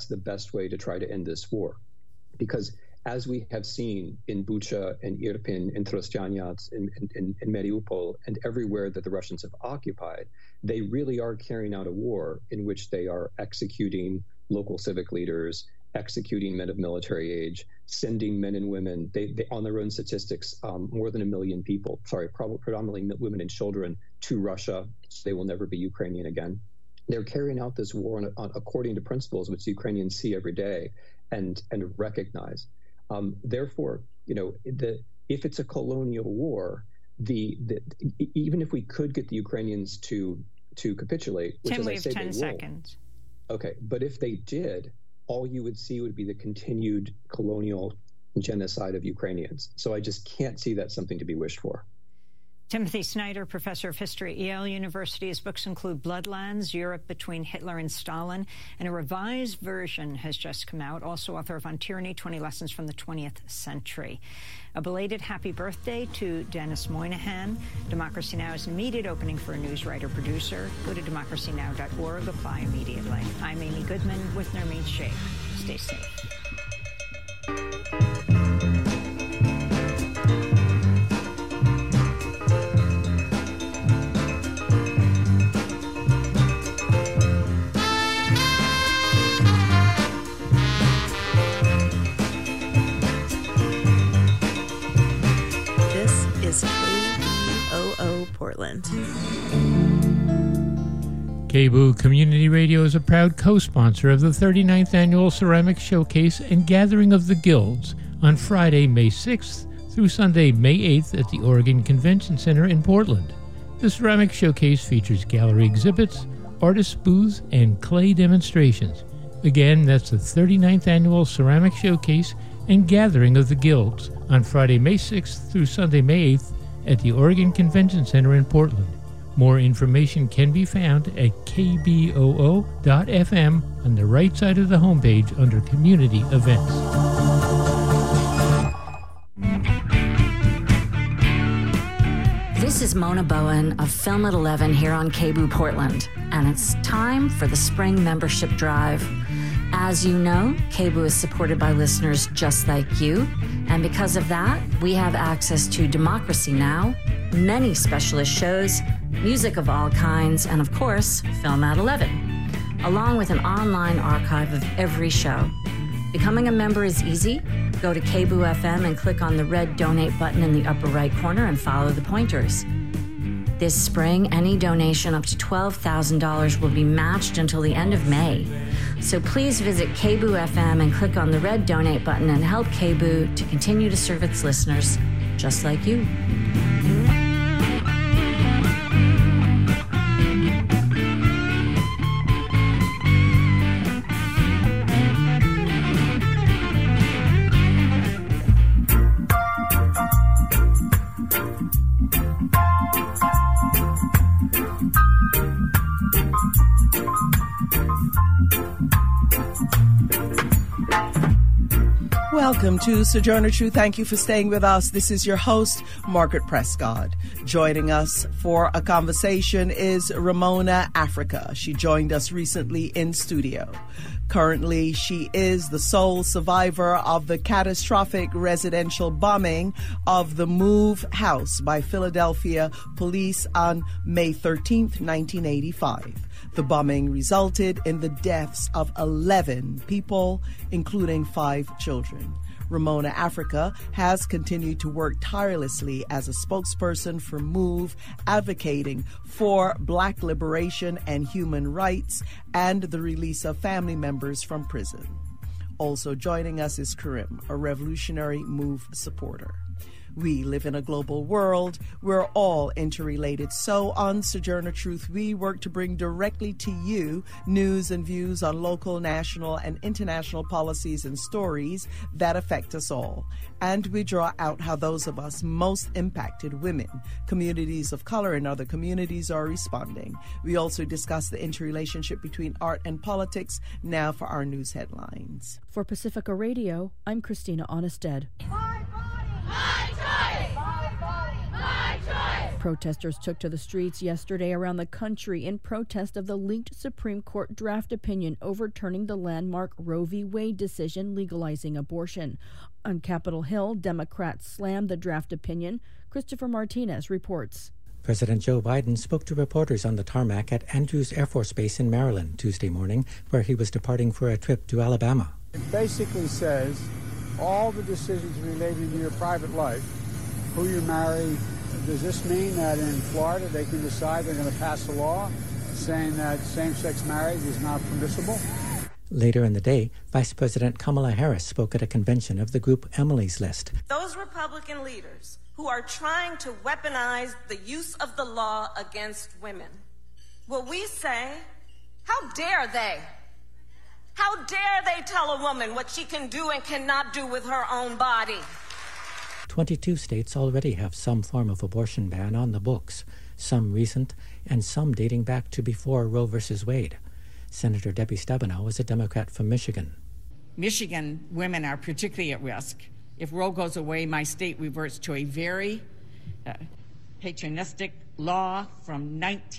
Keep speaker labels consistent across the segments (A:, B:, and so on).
A: that's the best way to try to end this war. Because as we have seen in Bucha and Irpin and Trostyanets and Mariupol and everywhere that the Russians have occupied, they really are carrying out a war in which they are executing local civic leaders, executing men of military age, sending men and women, they on their own statistics, more than 1 million people, predominantly women and children, to Russia. So they will never be Ukrainian again. They're carrying out this war according to principles which the Ukrainians see every day and recognize. Therefore, if it's a colonial war, even if we could get the Ukrainians to capitulate, which
B: Tim,
A: as I
B: we have
A: say,
B: 10
A: they
B: seconds.
A: won't. Okay, but if they did, all you would see would be the continued colonial genocide of Ukrainians. So I just can't see that something to be wished for.
B: Timothy Snyder, professor of history at Yale University. His books include Bloodlands, Europe Between Hitler and Stalin, and a revised version has just come out. Also author of On Tyranny, 20 Lessons from the 20th Century. A belated happy birthday to Dennis Moynihan. Democracy Now! Is an immediate opening for a news writer-producer. Go to democracynow.org. Apply immediately. I'm Amy Goodman with Nermeen Sheikh. Stay safe.
C: KBOO Portland.
D: KBOO Community Radio is a proud co-sponsor of the 39th Annual Ceramics Showcase and Gathering of the Guilds on Friday, May 6th through Sunday, May 8th at the Oregon Convention Center in Portland. The Ceramics Showcase features gallery exhibits, artist booths, and clay demonstrations. Again, that's the 39th Annual Ceramics Showcase and Gathering of the Guilds on Friday, May 6th through Sunday, May 8th at the Oregon Convention Center in Portland. More information can be found at kboo.fm on the right side of the homepage under Community Events.
E: This is Mona Bowen of Film at 11 here on KBOO Portland, and it's time for the Spring Membership Drive. As you know, KBOO is supported by listeners just like you, and because of that, we have access to Democracy Now!, many specialist shows, music of all kinds, and of course, Film at 11, along with an online archive of every show. Becoming a member is easy. Go to KBOO FM and click on the red donate button in the upper right corner and follow the pointers. This spring, any donation up to $12,000 will be matched until the end of May. So please visit KBOO FM and click on the red donate button and help KBOO to continue to serve its listeners just like you.
F: Welcome to Sojourner Truth. Thank you for staying with us. This is your host, Margaret Prescott. Joining us for a conversation is Ramona Africa. She joined us recently in studio. Currently, she is the sole survivor of the catastrophic residential bombing of the Move House by Philadelphia police on May 13th, 1985. The bombing resulted in the deaths of 11 people, including 5 children. Ramona Africa has continued to work tirelessly as a spokesperson for MOVE, advocating for Black liberation and human rights and the release of family members from prison. Also joining us is Karim, a revolutionary MOVE supporter. We live in a global world. We're all interrelated. So on Sojourner Truth, we work to bring directly to you news and views on local, national, and international policies and stories that affect us all. And we draw out how those of us most impacted, women, communities of color, and other communities are responding. We also discuss the interrelationship between art and politics. Now for our news headlines.
G: For Pacifica Radio, I'm Christina Onnested.
H: My body, my choice. My body, my choice.
G: Protesters took to the streets yesterday around the country in protest of the leaked Supreme Court draft opinion overturning the landmark Roe v. Wade decision legalizing abortion. On Capitol Hill, Democrats slammed the draft opinion. Christopher Martinez reports.
C: President Joe Biden spoke to reporters on the tarmac at Andrews Air Force Base in Maryland Tuesday morning, where he was departing for a trip to Alabama.
H: It basically says all the decisions related to your private life, who you marry. Does this mean that in Florida they can decide they're going to pass a law saying that same-sex marriage is not permissible?
C: Later in the day, Vice President Kamala Harris spoke at a convention of the group Emily's List.
I: Those Republican leaders who are trying to weaponize the use of the law against women, will we say, how dare they? How dare they tell a woman what she can do and cannot do with her own body?
C: 22 states already have some form of abortion ban on the books, some recent and some dating back to before Roe v. Wade. Senator Debbie Stabenow is a Democrat from Michigan.
J: Michigan women are particularly at risk. If Roe goes away, my state reverts to a very patronistic law from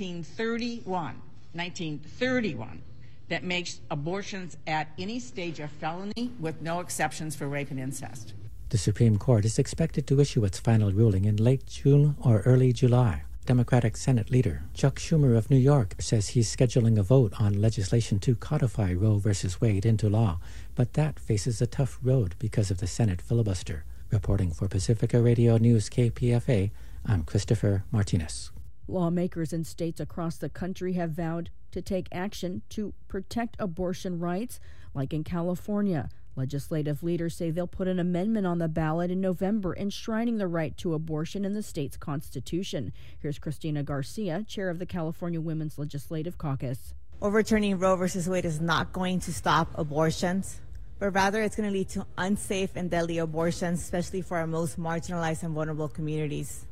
J: 1931, that makes abortions at any stage a felony with no exceptions for rape and incest.
C: The Supreme Court is expected to issue its final ruling in late June or early July. Democratic Senate leader Chuck Schumer of New York says he's scheduling a vote on legislation to codify Roe v. Wade into law, but that faces a tough road because of the Senate filibuster. Reporting for Pacifica Radio News KPFA, I'm Christopher Martinez.
G: Lawmakers in states across the country have vowed to take action to protect abortion rights, like in California. Legislative leaders say they'll put an amendment on the ballot in November enshrining the right to abortion in the state's constitution. Here's Christina Garcia, chair of the California Women's Legislative Caucus.
K: Overturning Roe v. Wade is not going to stop abortions, but rather it's going to lead to unsafe and deadly abortions, especially for our most marginalized and vulnerable communities.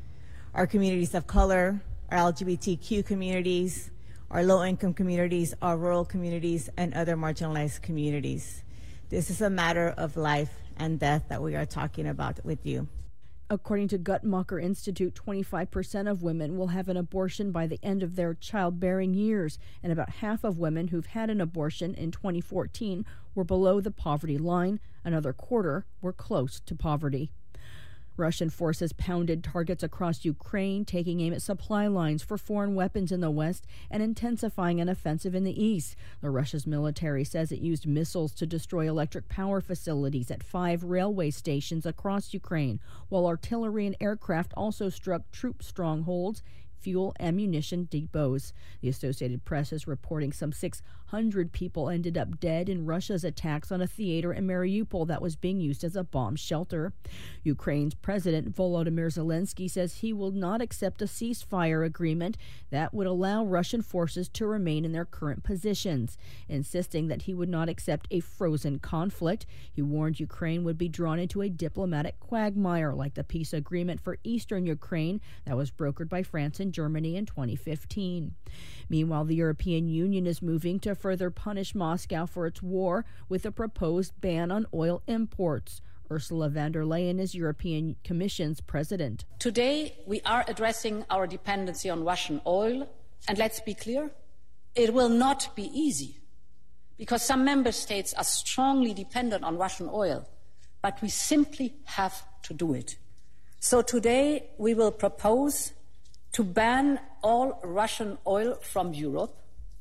K: Our communities of color, our LGBTQ communities, our low-income communities, our rural communities, and other marginalized communities. This is a matter of life and death that we are talking about with you.
G: According to Guttmacher Institute, 25% of women will have an abortion by the end of their childbearing years, and about half of women who've had an abortion in 2014 were below the poverty line. Another quarter were close to poverty. Russian forces pounded targets across Ukraine, taking aim at supply lines for foreign weapons in the west and intensifying an offensive in the east. The Russia's military says it used missiles to destroy electric power facilities at 5 railway stations across Ukraine, while artillery and aircraft also struck troop strongholds, fuel, ammunition depots. The Associated Press is reporting some 600 people ended up dead in Russia's attacks on a theater in Mariupol that was being used as a bomb shelter. Ukraine's President Volodymyr Zelensky says he will not accept a ceasefire agreement that would allow Russian forces to remain in their current positions, insisting that he would not accept a frozen conflict. He warned Ukraine would be drawn into a diplomatic quagmire like the peace agreement for eastern Ukraine that was brokered by France and Germany in 2015. Meanwhile, the European Union is moving to further punish Moscow for its war with a proposed ban on oil imports. Ursula von der Leyen is European Commission's president.
L: Today, we are addressing our dependency on Russian oil, and let's be clear, it will not be easy, because some member states are strongly dependent on Russian oil, but we simply have to do it. So today, we will propose to ban all Russian oil from Europe.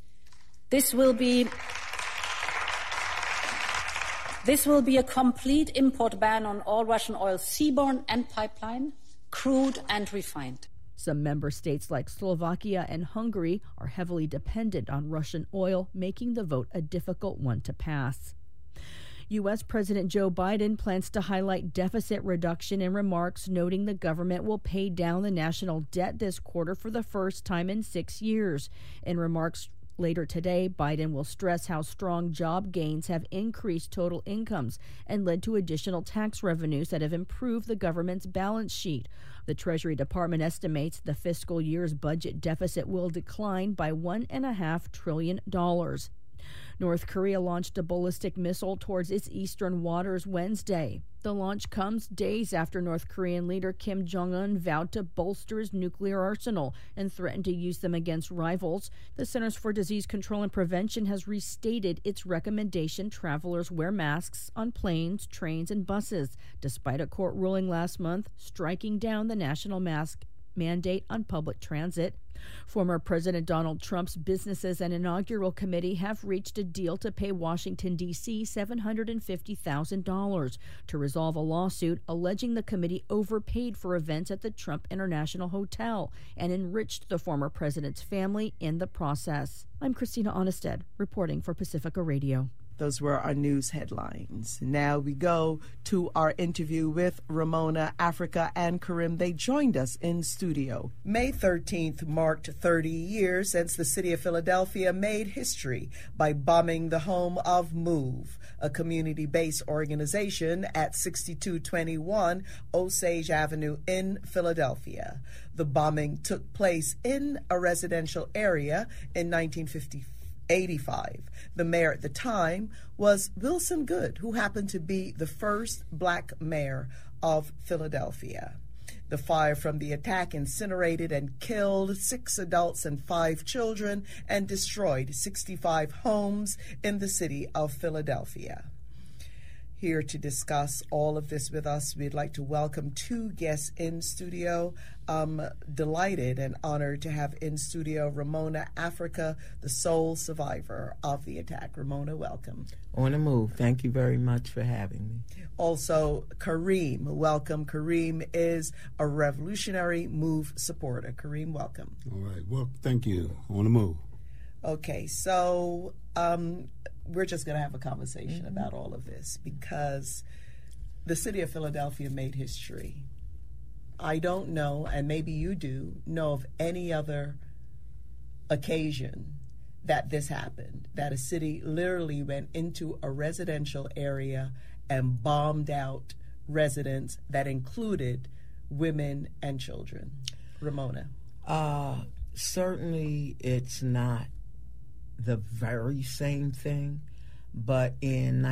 L: This will be a complete import ban on all Russian oil, seaborne and pipeline, crude and refined.
G: Some member states like Slovakia and Hungary are heavily dependent on Russian oil, making the vote a difficult one to pass. U.S. President Joe Biden plans to highlight deficit reduction in remarks, noting the government will pay down the national debt this quarter for the first time in 6 years. In remarks later today, Biden will stress how strong job gains have increased total incomes and led to additional tax revenues that have improved the government's balance sheet. The Treasury Department estimates the fiscal year's budget deficit will decline by $1.5 trillion. North Korea launched a ballistic missile towards its eastern waters Wednesday. The launch comes days after North Korean leader Kim Jong-un vowed to bolster his nuclear arsenal and threatened to use them against rivals. The Centers for Disease Control and Prevention has restated its recommendation travelers wear masks on planes, trains, and buses, despite a court ruling last month striking down the national mask mandate on public transit. Former President Donald Trump's businesses and inaugural committee have reached a deal to pay Washington, D.C. $750,000 to resolve a lawsuit alleging the committee overpaid for events at the Trump International Hotel and enriched the former president's family in the process. I'm Christina Onnested, reporting for Pacifica Radio.
F: Those were our news headlines. Now we go to our interview with Ramona, Africa, and Karim. They joined us in studio. May 13th marked 30 years since the city of Philadelphia made history by bombing the home of MOVE, a community-based organization at 6221 Osage Avenue in Philadelphia. The bombing took place in a residential area in 1985. The mayor at the time was Wilson Goode, who happened to be the first black mayor of Philadelphia. The fire from the attack incinerated and killed 6 adults and 5 children and destroyed 65 homes in the city of Philadelphia. Here to discuss all of this with us, we'd like to welcome 2 guests in studio. I'm delighted and honored to have in studio Ramona, Africa, the sole survivor of the attack. Ramona, welcome.
M: On the move. Thank you very much for having me.
F: Also, Karim, welcome. Karim is a Revolutionary Move supporter. Karim, welcome.
N: All right. Well, thank you. On the move.
F: Okay, so we're just going to have a conversation about all of this because the city of Philadelphia made history. I don't know, and maybe you do, know of any other occasion that this happened, that a city literally went into a residential area and bombed out residents that included women and children. Ramona.
M: Certainly it's not the very same thing, but in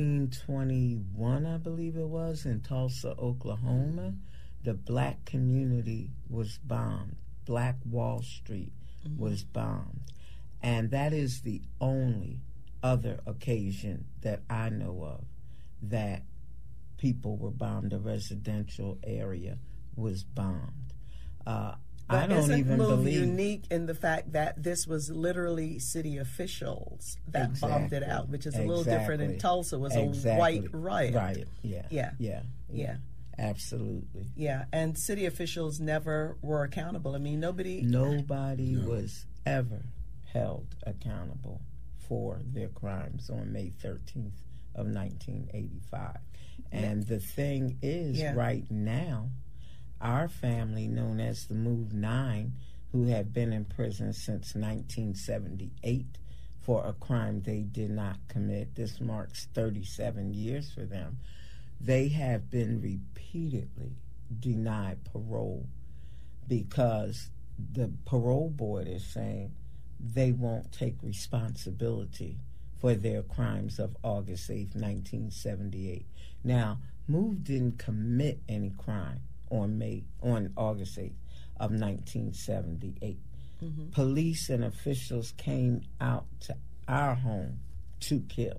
M: 1921, I believe it was, in Tulsa, Oklahoma, the black community was bombed. Black Wall Street was bombed. And that is the only other occasion that I know of that people were bombed, a residential area was bombed. I don't even believe
F: unique in the fact that this was literally city officials that bombed it out, which is a little different. In Tulsa was a white riot.
M: Right. Yeah. Absolutely.
F: Yeah, and city officials never were accountable. I mean, nobody
M: was ever held accountable for their crimes on May 13th of 1985. And the thing is, right now, our family, known as the Move 9, who have been in prison since 1978 for a crime they did not commit. This marks 37 years for them. They have been repeatedly denied parole because the parole board is saying they won't take responsibility for their crimes of August 8th, 1978. Now, Move didn't commit any crime on August 8th of 1978. Police and officials came out to our home to kill.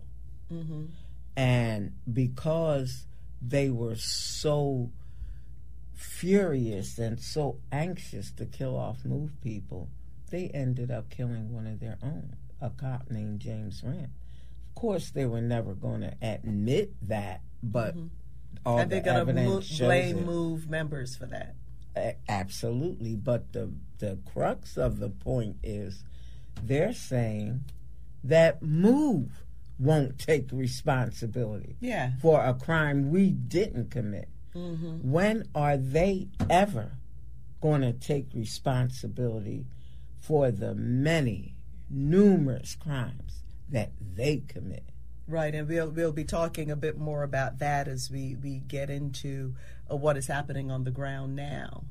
M: And because they were so furious and so anxious to kill off Move people, they ended up killing one of their own, a cop named James Rand. Of course, they were never going to admit that, but all
F: and
M: the
F: they're
M: evidence shows
F: blame
M: it.
F: Move members for that.
M: Absolutely, but the crux of the point is they're saying that Move won't take responsibility for a crime we didn't commit. When are they ever going to take responsibility for the many, numerous crimes that they commit?
F: Right, and we'll be talking a bit more about that as we get into what is happening on the ground now.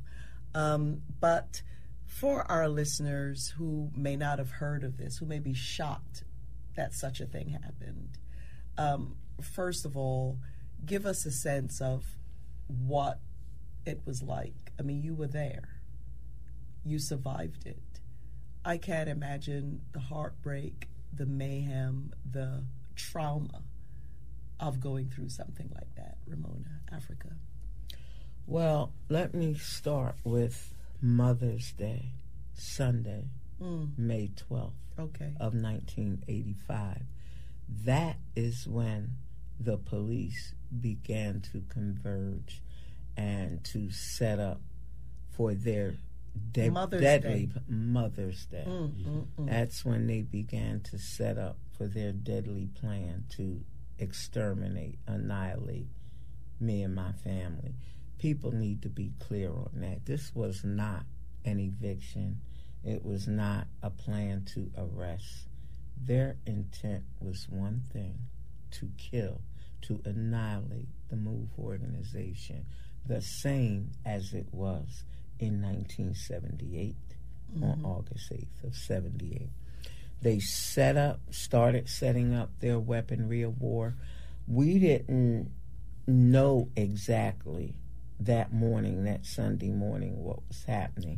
F: But for our listeners who may not have heard of this, who may be shocked that such a thing happened. First of all, give us a sense of what it was like. I mean, you were there. You survived it. I can't imagine the heartbreak, the mayhem, the trauma of going through something like that. Ramona, Africa.
M: Well, let me start with Mother's Day, Sunday, May 12th of 1985. That is when the police began to converge and to set up for their deadly Mother's Day. That's when they began to set up for their deadly plan to exterminate, annihilate me and my family. People need to be clear on that. This was not an eviction. It was not a plan to arrest. Their intent was one thing: to kill, to annihilate the MOVE organization, the same as it was in 1978, on August 8th of 78. They started setting up their weaponry of war. We didn't know exactly that morning, that Sunday morning, what was happening.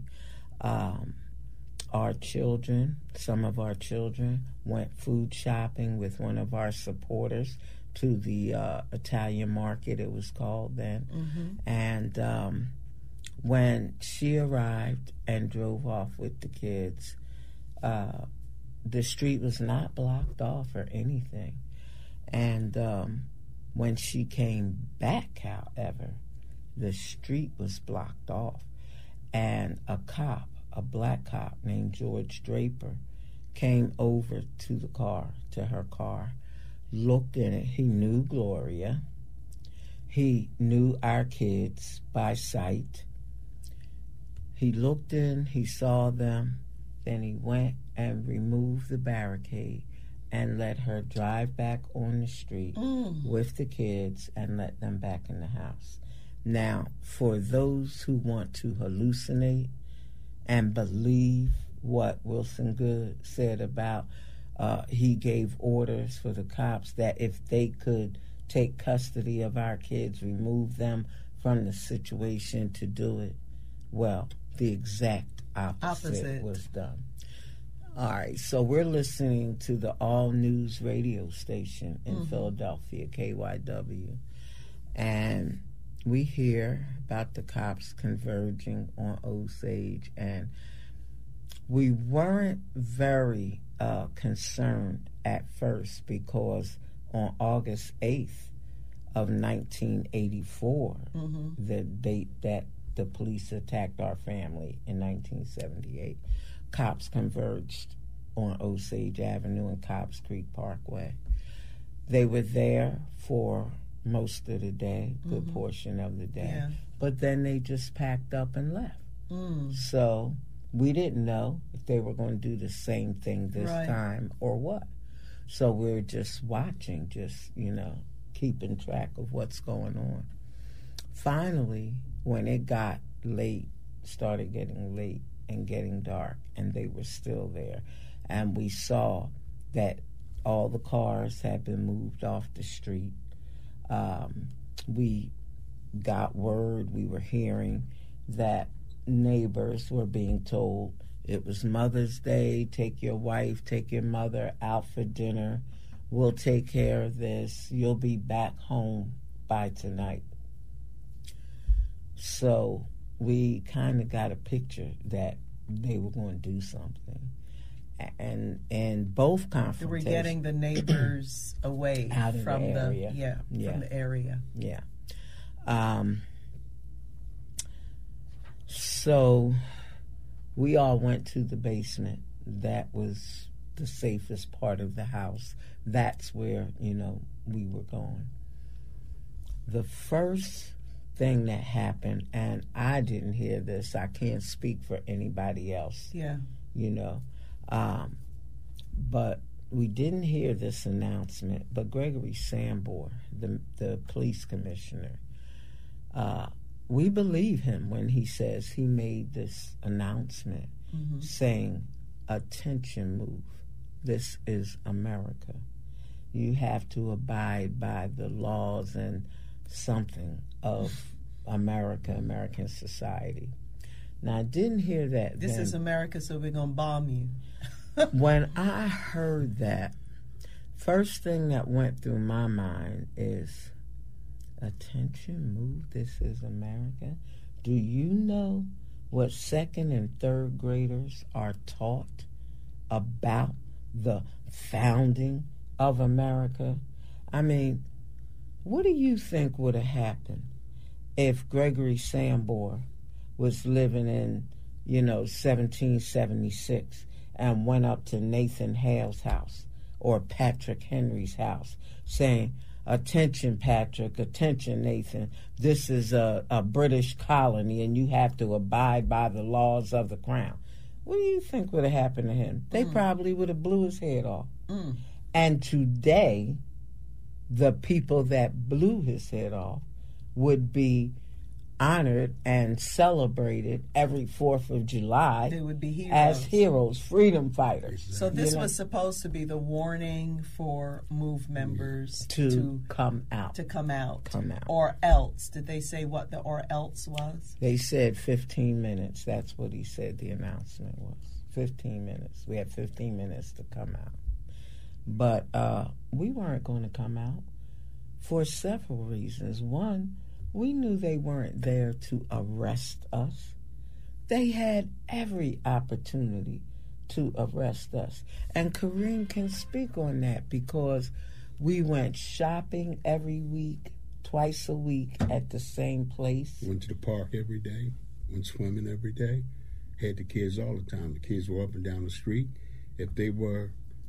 M: Our children, some of our children, went food shopping with one of our supporters to the Italian market, it was called then. And when she arrived and drove off with the kids, the street was not blocked off or anything. And when she came back, however, the street was blocked off. And a cop, a black cop named George Draper, came over to her car, looked in it. He knew Gloria. He knew our kids by sight. He looked in, he saw them, then he went and removed the barricade and let her drive back on the street with the kids and let them back in the house. Now, for those who want to hallucinate and believe what Wilson Good said about he gave orders for the cops that if they could take custody of our kids, remove them from the situation to do it, well, the exact opposite was done. All right, so we're listening to the All News radio station in Philadelphia, KYW, and we hear about the cops converging on Osage, and we weren't very concerned at first because on August 8th of 1984, the date that the police attacked our family in 1978, cops converged on Osage Avenue and Cobbs Creek Parkway. They were there for most of the day, good portion of the day, but then they just packed up and left. So we didn't know if they were going to do the same thing this time or what. So we're just watching, just, keeping track of what's going on. Finally, when it got late, started getting late and getting dark, and they were still there, and we saw that all the cars had been moved off the street. We got word, we were hearing that neighbors were being told it was Mother's Day, take your wife, take your mother out for dinner, we'll take care of this, you'll be back home by tonight. So we kind of got a picture that they were going to do something. And both confrontations,
F: they were getting the neighbors away
M: out
F: from
M: the area.
F: From the area.
M: Yeah. So we all went to the basement. That was the safest part of the house. That's where, we were going. The first thing that happened, and I didn't hear this, I can't speak for anybody else.
F: Yeah.
M: But we didn't hear this announcement, but Gregory Sambor, the police commissioner, we believe him when he says he made this announcement saying, attention MOVE, this is America. You have to abide by the laws and something of America, American society. Now, I didn't hear that.
F: This is America, so we're going to bomb you.
M: When I heard that, first thing that went through my mind is, attention, move, this is America. Do you know what second and third graders are taught about the founding of America? I mean, what do you think would have happened if Gregory Sambor was living in, 1776 and went up to Nathan Hale's house or Patrick Henry's house saying, attention, Patrick, attention, Nathan, this is a British colony and you have to abide by the laws of the crown? What do you think would have happened to him? They probably would have blew his head off. And today, the people that blew his head off would be honored and celebrated every 4th of July.
F: They would be heroes.
M: As heroes, freedom fighters.
F: So this was supposed to be the warning for MOVE members to
M: come out.
F: To come out.
M: Come out.
F: Or else. Did they say what the or else was?
M: They said 15 minutes. That's what he said the announcement was. 15 minutes. We had 15 minutes to come out. But we weren't going to come out for several reasons. One, we knew they weren't there to arrest us. They had every opportunity to arrest us. And Kareem can speak on that because we went shopping every week, twice a week at the same place.
N: Went to the park every day, went swimming every day, had the kids all the time. The kids were up and down the street. If they were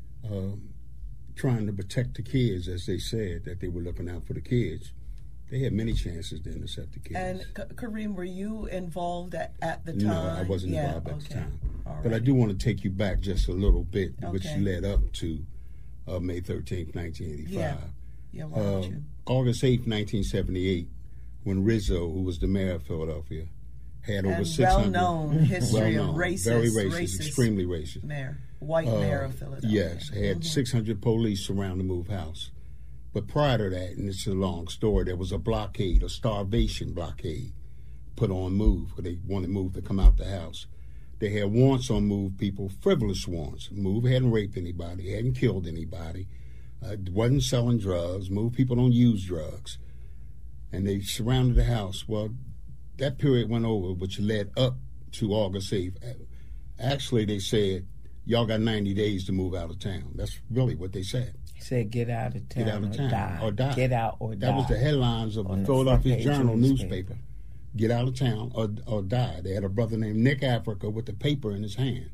N: trying to protect the kids, as they said, that they were looking out for the kids, they had many chances to intercept the kids.
F: And Kareem, were you involved at the time?
N: No, I wasn't involved at the time.
F: All
N: but
F: right.
N: I do want to take you back just a little bit, which led up to May 13th, 1985.
F: Yeah, why don't you?
N: August 8th, 1978, when Rizzo, who was the mayor of Philadelphia, had over 600...
F: well-known history of racist.
N: Very racist, extremely racist.
F: Mayor, white mayor of Philadelphia.
N: Yes, had 600 police surround the MOVE house. But prior to that, and it's a long story, there was a blockade, a starvation blockade, put on MOVE, because they wanted MOVE to come out the house. They had warrants on MOVE people, frivolous warrants. MOVE hadn't raped anybody, hadn't killed anybody, wasn't selling drugs. MOVE people don't use drugs. And they surrounded the house. Well, that period went over, which led up to August 8th. Actually, they said, y'all got 90 days to move out of town. That's really what they said.
M: Said get out of town,
N: or die.
M: Get out or die.
N: That was the headlines of the Philadelphia Journal newspaper. Get out of town or die. They had a brother named Nick Africa with the paper in his hand.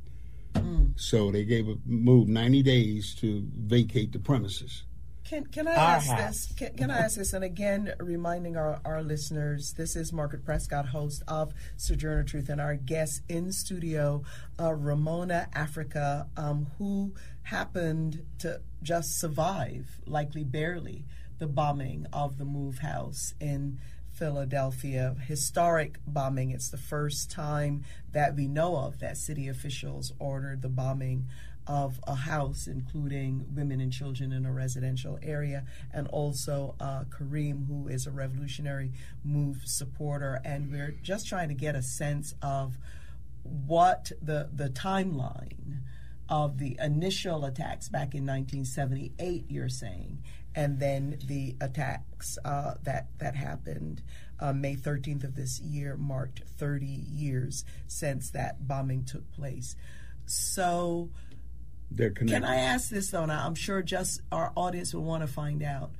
N: So they gave MOVE 90 days to vacate the premises.
F: Can I ask this? Can I ask this? And again, reminding our listeners, this is Margaret Prescott, host of Sojourner Truth, and our guest in studio, Ramona Africa, who happened to just survive, likely barely, the bombing of the MOVE house in Philadelphia. Historic bombing. It's the first time that we know of that city officials ordered the bombing of a house, including women and children in a residential area, and also Kareem, who is a Revolutionary MOVE supporter. And we're just trying to get a sense of what the timeline of the initial attacks back in 1978, you're saying, and then the attacks that happened May 13th of this year marked 30 years since that bombing took place. So can I ask this, though? Now, I'm sure just our audience will want to find out,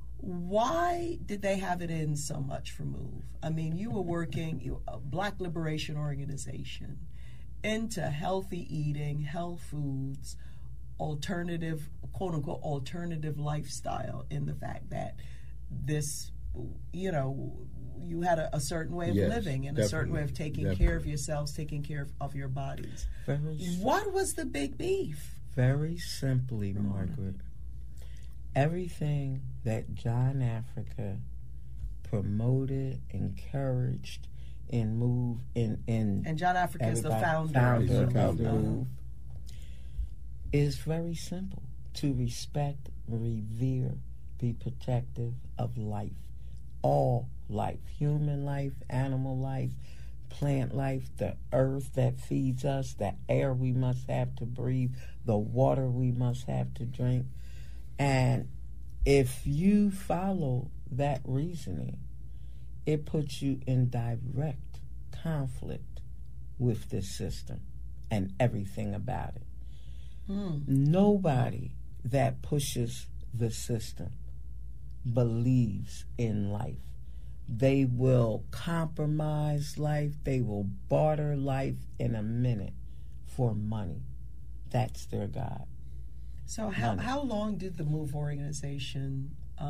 F: why did they have it in so much for MOVE? I mean, you were working, a Black Liberation Organization, into healthy eating, health foods, alternative, quote-unquote, alternative lifestyle, in the fact that this, you had a certain way of living and a certain way of taking care of yourselves, taking care of your bodies. What was the big beef?
M: Very simply, Margaret, everything that John Africa promoted, encouraged, and moved in
F: and John Africa is the founder
M: of MOVE. is very simple: to respect, revere, be protective of life. All life, human life, animal life, plant life, the earth that feeds us, the air we must have to breathe, the water we must have to drink. And if you follow that reasoning, it puts you in direct conflict with this system and everything about it. Nobody that pushes the system believes in life. They will compromise life. They will barter life in a minute for money. That's their God.
F: So how long did the MOVE organization,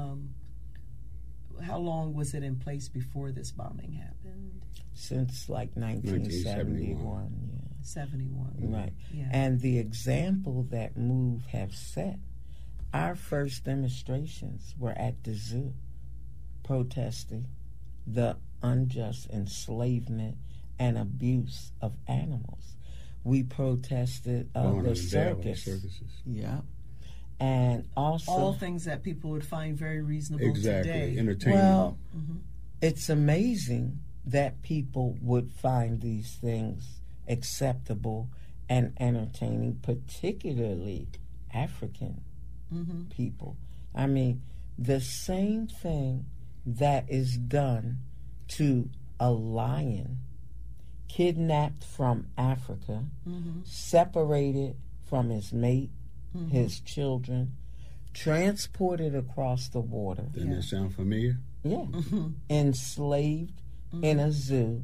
F: how long was it in place before this bombing happened?
M: Since like 1971. Yeah.
F: 71.
M: Right.
F: Yeah.
M: And the example that MOVE have set, our first demonstrations were at the zoo, protesting the unjust enslavement and abuse of animals. We protested the circuses. Yeah. And also
F: all things that people would find very reasonable
N: today. Entertaining.
M: Well, it's amazing that people would find these things acceptable and entertaining, particularly African people. I mean, the same thing that is done to a lion kidnapped from Africa, separated from his mate, his children, transported across the water.
N: Doesn't that sound familiar?
M: Yeah. Enslaved in a zoo,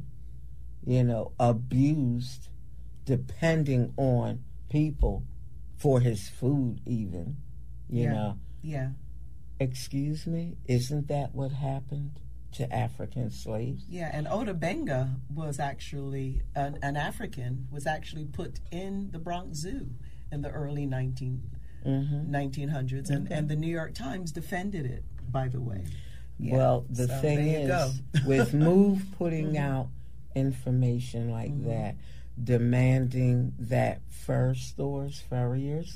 M: abused, depending on people for his food even, you know.
F: Yeah.
M: Excuse me? Isn't that what happened to African slaves?
F: Yeah, and Ota Benga was actually, an African, was actually put in the Bronx Zoo in the early 1900s, and the New York Times defended it, by the way. Yeah.
M: Well, the thing is, with MOVE putting out information like that, demanding that fur stores, furriers,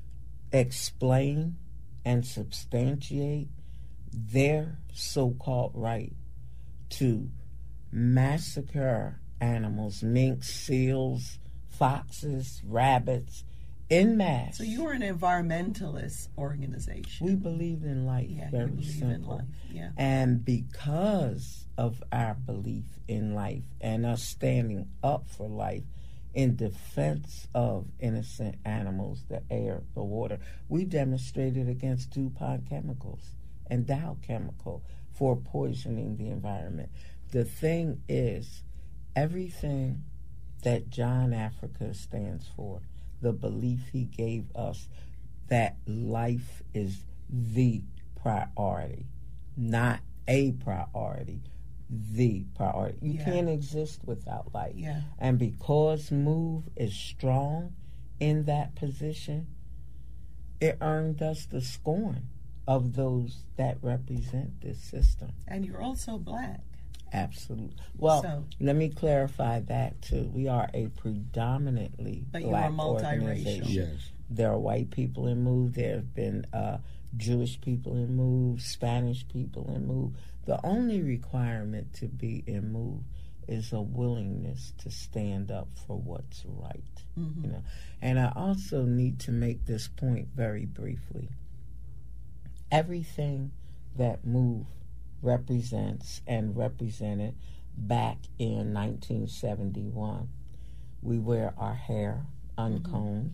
M: explain and substantiate their so-called right to massacre animals, minks, seals, foxes, rabbits, en masse.
F: So you are an environmentalist organization.
M: We believe in life, very simple.
F: Yeah.
M: And because of our belief in life and us standing up for life in defense of innocent animals, the air, the water, we demonstrated against DuPont Chemicals and Dow Chemical for poisoning the environment. The thing is, everything that John Africa stands for, the belief he gave us that life is the priority, not a priority, the priority. You can't exist without life.
F: Yeah.
M: And because MOVE is strong in that position, it earned us the scorn of those that represent this system.
F: And you're also Black.
M: Absolutely. Well, let me clarify that too. We are a predominantly Black organization.
N: Yes.
M: There are white people in MOVE. There have been Jewish people in MOVE, Spanish people in MOVE. The only requirement to be in MOVE is a willingness to stand up for what's right. And I also need to make this point very briefly. Everything that MOVE represents and represented back in 1971. We wear our hair uncombed.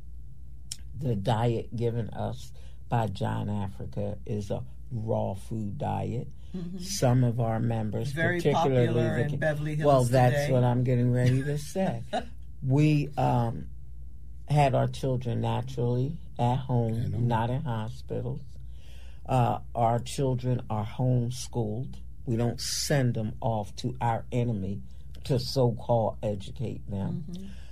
M: The diet given us by John Africa is a raw food diet. Some of our members,
F: very
M: particularly
F: popular in Beverly Hills
M: well, that's
F: today.
M: what I'm getting ready to say. We had our children naturally at home, not in hospitals. Our children are homeschooled. We don't send them off to our enemy to so-called educate them.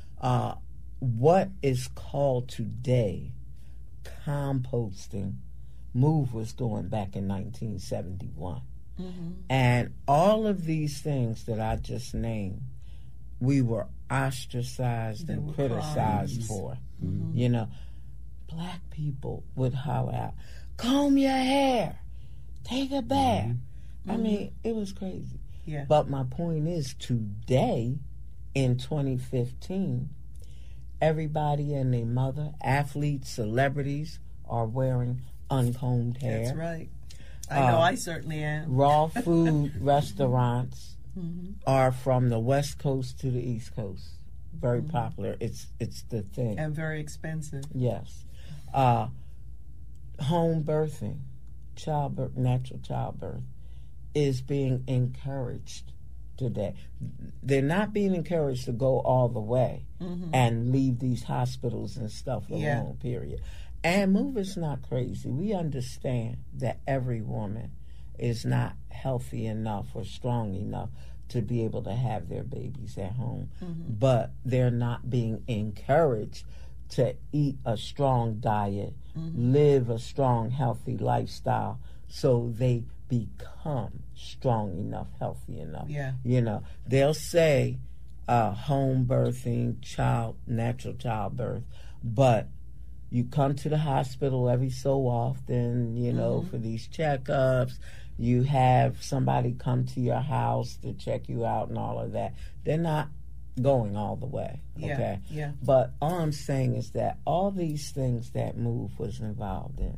M: What is called today composting, MOVE was doing back in 1971. And all of these things that I just named, we were ostracized and criticized for. black people would holler out, comb your hair, take a bath. Mm-hmm. I mean, it was crazy.
F: Yeah.
M: But my point is, today, in 2015, everybody and their mother, athletes, celebrities, are wearing uncombed hair.
F: That's right. I know I certainly am.
M: Raw food restaurants are from the West Coast to the East Coast. Very popular. It's the thing.
F: And very expensive.
M: Yes. Home birthing, childbirth, natural childbirth, is being encouraged today. They're not being encouraged to go all the way and leave these hospitals and stuff alone, period. And MOVE is not crazy. We understand that every woman is not healthy enough or strong enough to be able to have their babies at home. But they're not being encouraged to eat a strong diet, live a strong, healthy lifestyle, so they become strong enough, healthy enough.
F: Yeah.
M: You know, they'll say home birthing, natural childbirth, but you come to the hospital every so often, you know, for these checkups. You have somebody come to your house to check you out and all of that. They're not going all the way, okay?
F: Yeah.
M: But all I'm saying is that all these things that MOVE was involved in,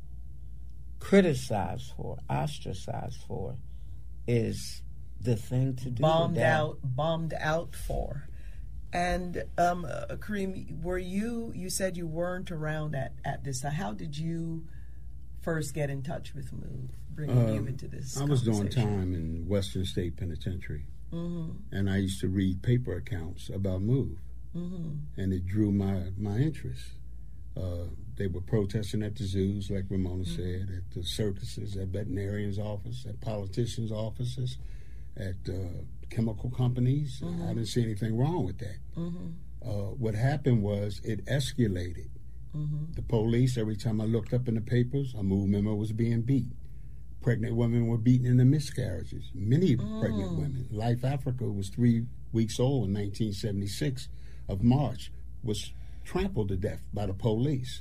M: criticized for, ostracized for, is the thing to do.
F: Bombed out for. And Kareem, were you said you weren't around at this time. How did you first get in touch with MOVE, bringing you into this
N: I was doing time in Western State Penitentiary, and I used to read paper accounts about MOVE, and it drew my interest. They were protesting at the zoos, like Ramona said, at the circuses, at veterinarians' offices, at politicians' offices, at chemical companies. I didn't see anything wrong with that. What happened was it escalated. The police, every time I looked up in the papers, a MOVE member was being beat. Pregnant women were beaten in the miscarriages. Many pregnant women. Life Africa was 3 weeks old in 1976 of March, was trampled to death by the police.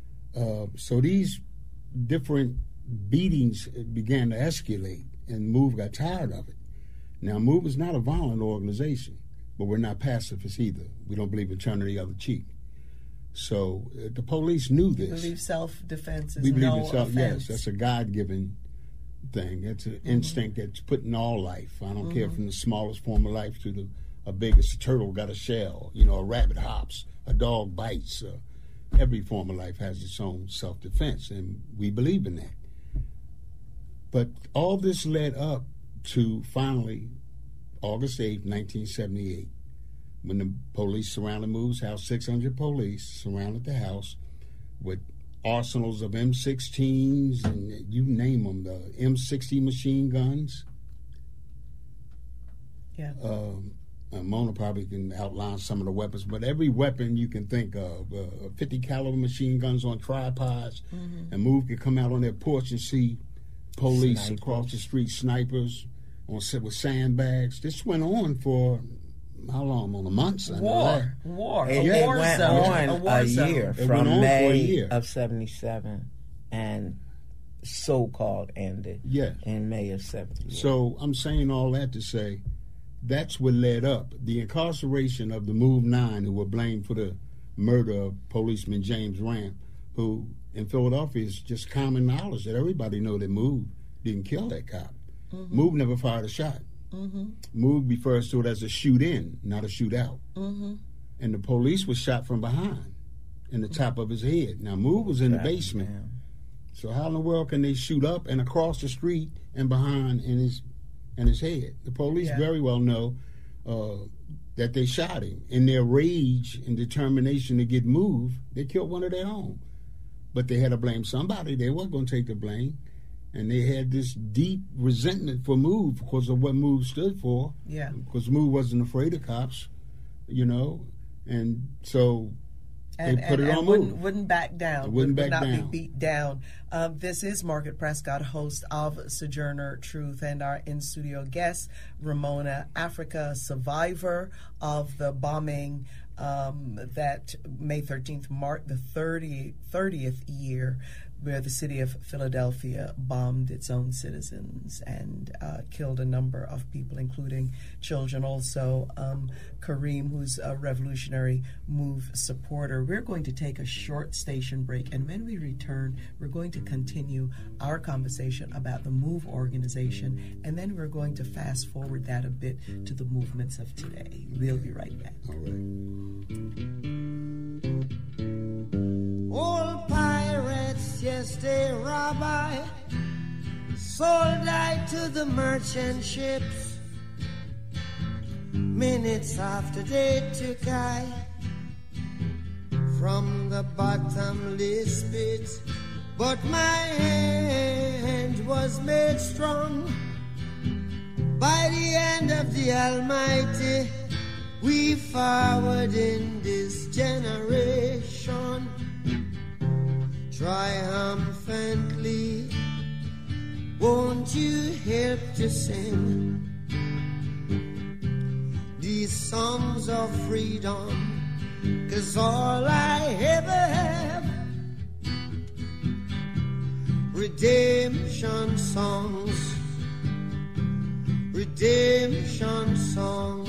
N: So these different beatings began to escalate, and MOVE got tired of it. Now, MOVE is not a violent organization, but we're not pacifists either. We don't believe in turning the other cheek. So the police knew this.
F: We believe self-defense is
N: we believe
F: no
N: in self.
F: offense.
N: Yes, that's a God-given thing. It's an instinct that's put in all life. I don't care from the smallest form of life to the biggest. A turtle got a shell. You know, a rabbit hops. A dog bites. Every form of life has its own self-defense, and we believe in that. But all this led up to finally August 8, 1978, when the police surrounded MOVE's house. 600 police surrounded the house with arsenals of M16s and you name them, the M60 machine guns.
F: Yeah.
N: Mona probably can outline some of the weapons, but every weapon you can think of, 50 caliber machine guns on tripods, and MOVE could come out on their porch and see police across the street, snipers with sandbags. This went on for how long? On a month?
F: War.
M: It went on a year from May of 77 and so-called ended in May of 78.
N: So I'm saying all that to say that's what led up. The incarceration of the MOVE 9 who were blamed for the murder of policeman James Ramp, who in Philadelphia is just common knowledge that everybody know that MOVE didn't kill that cop. MOVE never fired a shot. MOVE refers to it as a shoot-in, not a shootout. And the police was shot from behind in the top of his head. Now, MOVE was in the basement. So how in the world can they shoot up and across the street and behind in his head? The police very well know that they shot him. In their rage and determination to get MOVE, they killed one of their own. But they had to blame somebody. They weren't going to take the blame. And they had this deep resentment for MOVE because of what MOVE stood for. Yeah. Because MOVE wasn't afraid of cops, you know. And so They put it on Move.
F: Wouldn't back down.
N: Would
F: not be beat down. This is Margaret Prescott, host of Sojourner Truth, and our in-studio guest, Ramona Africa, survivor of the bombing that May 13th marked the 30th year where the city of Philadelphia bombed its own citizens and killed a number of people, including children. Also, Kareem, who's a Revolutionary Move supporter. We're going to take a short station break, and when we return, we're going to continue our conversation about the Move organization, and then we're going to fast forward that a bit to the movements of today. We'll be right back.
N: All right.
O: Old pirates, yes, they rob I, sold I to the merchant ships. Minutes after they took I from the bottomless pit, but my hand was made strong by the hand of the Almighty. We forward in this generation triumphantly. Won't you help to sing these songs of freedom? 'Cause all I ever have, redemption songs, redemption songs.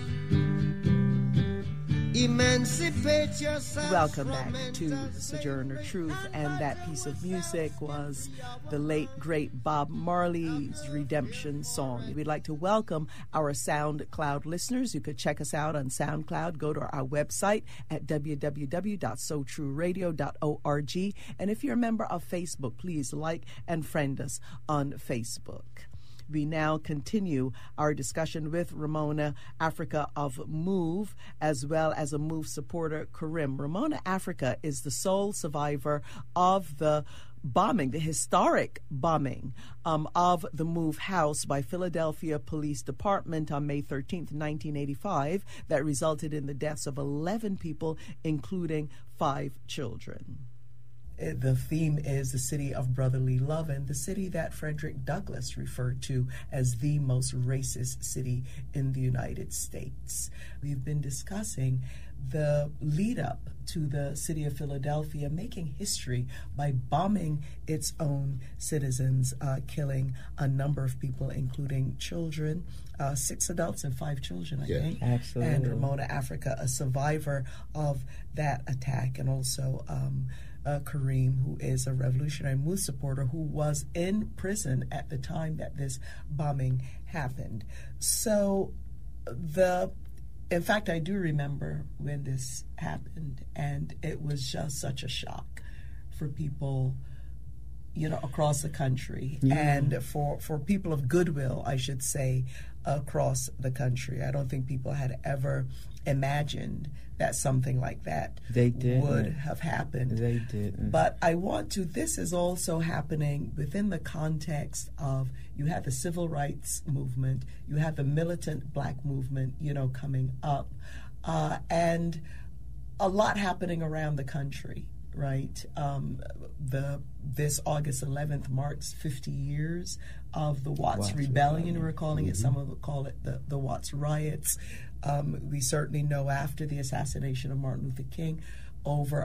O: Emancipate yourself.
F: Welcome back to Sojourner Truth, and that piece of music was the late, great Bob Marley's Redemption Song. We'd like to welcome our SoundCloud listeners. You could check us out on SoundCloud. Go to our website at www.sotrueradio.org. And if you're a member of Facebook, please like and friend us on Facebook. We now continue our discussion with Ramona Africa of Move, as well as a Move supporter, Kareem. Ramona Africa is the sole survivor of the bombing, the historic bombing of the Move House by Philadelphia Police Department on May 13th, 1985, that resulted in the deaths of 11 people, including 5 children. The theme is the city of brotherly love, and the city that Frederick Douglass referred to as the most racist city in the United States. We've been discussing the lead up to the city of Philadelphia making history by bombing its own citizens, killing a number of people, including children, 6 adults and 5 children, I think.
M: Absolutely.
F: And Ramona Africa, a survivor of that attack, and also Kareem, who is a Revolutionary Move supporter who was in prison at the time that this bombing happened. So in fact, I do remember when this happened, and it was just such a shock for people, across the country, and for people of goodwill, I should say, across the country. I don't think people had ever imagined that something like that would have happened.
M: They didn't.
F: But this is also happening within the context of, you had the civil rights movement, you had the militant black movement, coming up, and a lot happening around the country, right? This August 11th marks 50 years of the Watts Rebellion. We're calling it, some will call it the Watts Riots. We certainly know after the assassination of Martin Luther King, over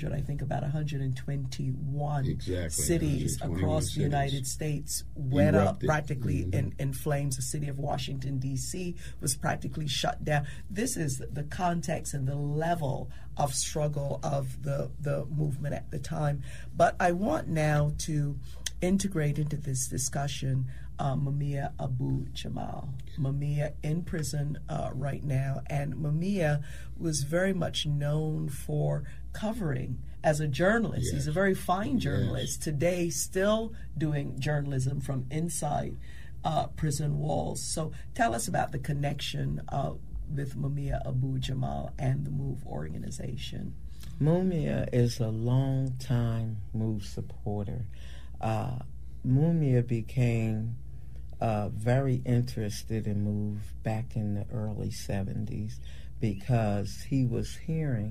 F: 121 cities across the United States went up practically in flames. The city of Washington, D.C. was practically shut down. This is the context and the level of struggle of the movement at the time. But I want now to integrate into this discussion Mumia Abu-Jamal. Mumia in prison right now, and Mumia was very much known for covering as a journalist. Yes. He's a very fine journalist. Yes. Today, still doing journalism from inside prison walls. So tell us about the connection with Mumia Abu-Jamal and the Move organization.
M: Mumia is a long-time Move supporter. Mumia became very interested in Move back in the early 70s because he was hearing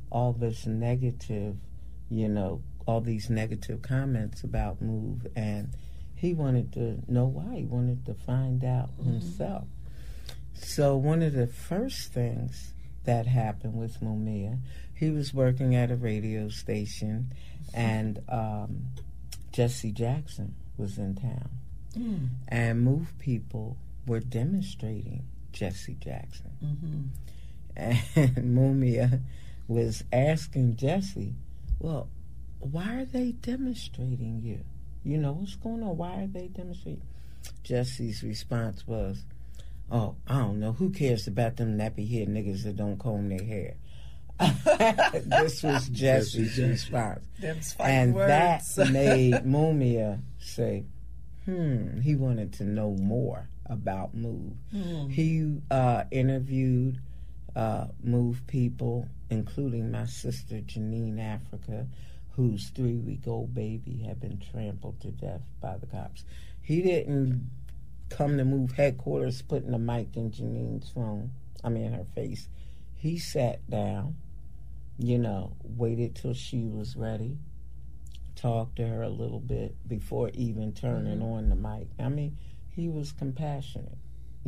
M: all this negative, all these negative comments about MOVE, and he wanted to know why. He wanted to find out himself. So one of the first things that happened with Mumia, he was working at a radio station, and Jesse Jackson was in town. And MOVE people were demonstrating Jesse Jackson. And Mumia was asking Jesse, well, why are they demonstrating you? What's going on? Why are they demonstrating? Jesse's response was, oh, I don't know. Who cares about them nappy-haired niggas that don't comb their hair? This was Jesse's response. And that made Mumia say, he wanted to know more about MOVE. He interviewed MOVE people, including my sister Janine Africa, whose 3-week-old baby had been trampled to death by the cops. He didn't come to MOVE headquarters putting a mic in Janine's her face. He sat down, waited till she was ready, talked to her a little bit before even turning on the mic. He was compassionate,